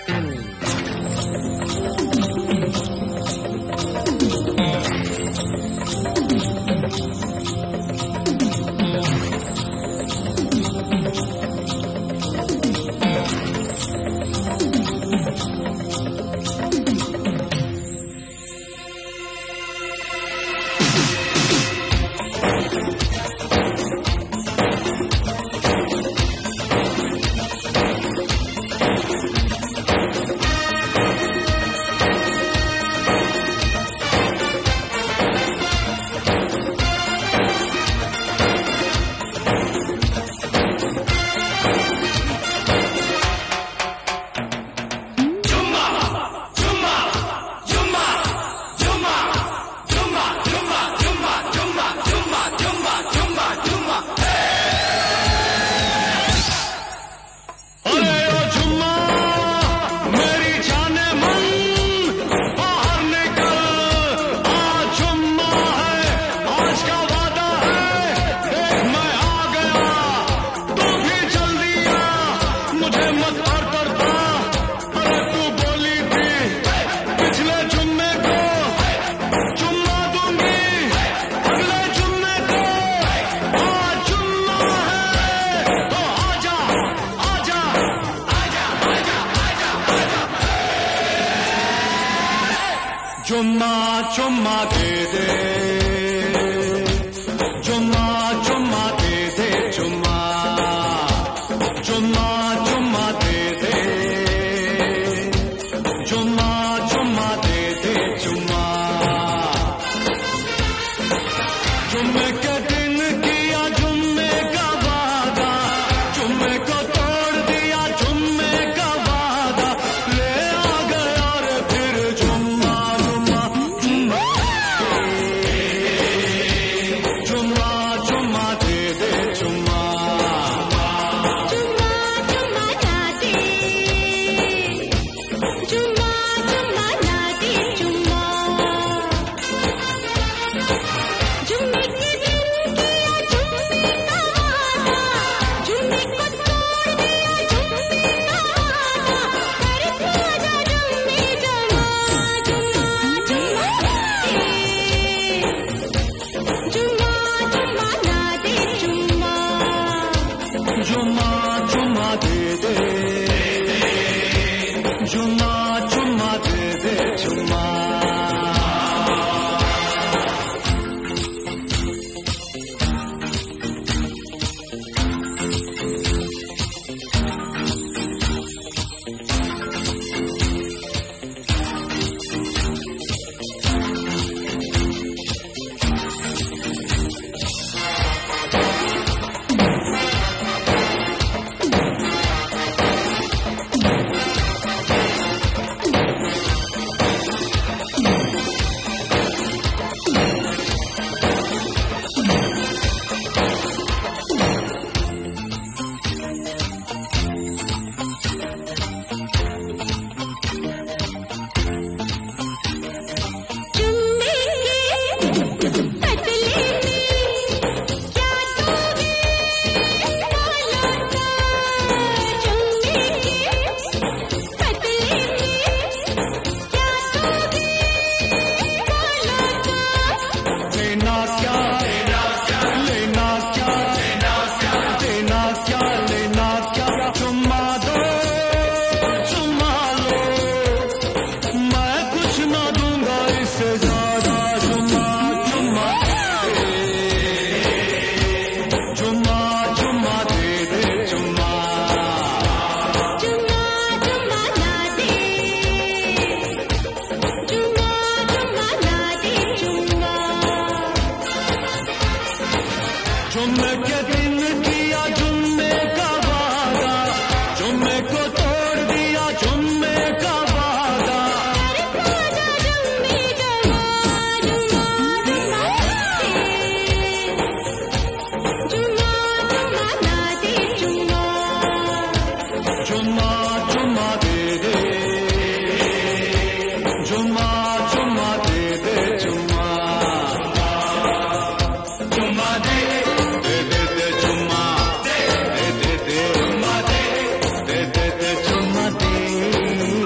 चुम्मा चुम्मा दे दे, चुम्मा चुम्मा दे दे, चुम्मा चुम्मा चुम्मा दे दे, चुम्मा चुम्मा दे दे, चुम्मा जुम्मे के दिन किया जुम्मे का वादा, जुम्मे को तोड़ दिया जुम्मे का वादा, ले आ गया रे फिर जुम्मा जुम्मा जुम्मा जुम्मा दे दे, जुम्मा जुम्मा जुम्मा ना दे, जुम्मा जुम्मा ना दे, जुम्मा जुम्मे के दिन किया जुम्मे का वादा, जुम्मे को तोड़ दिया जुम्मे का वादा, कर पूजा जुम्मे जुम्मा जुम्मा जुम्मा दे, जुम्मा जुम्मा ना दे, जुम्मा जुम्मा जुम्मा दे दे, जुम्मा जुम्मा दे दे, जुम्मा जुम्मे के बदले में क्या दोगे बोलो तो, जुम्मे के बदले में क्या दोगे बोलो तो, लेना क्या लेना क्या लेना क्या देना क्या लेना क्या, चुम्मा दो चुम्मा लो, मैं कुछ ना दूंगा इससे ज्यादा, चुम्मा चुम्मा चुम्मा चुम्मा दे दे, चुम्मा जुम्मा जुम्मा ना दे, जुम्मा जुम्मा ना दे, जुम्मा जुम्मे के दिन किया जुम्मे का वादा, जुम्मे को तोड़ दिया जुम्मे का वादा, कर पूजा जुम्मे जुम्मा जुम्मा दे, जुम्मा जुम्मा ना दे, जुम्मा जुम्मा जुम्मा दे दे, जुम्मा जुम्मा दे दे, जुम्मा जुम्मा दे दे दे दे, जुम्मा दे दे दे, जुम्मा दे दे दे दे, जुम्मा दे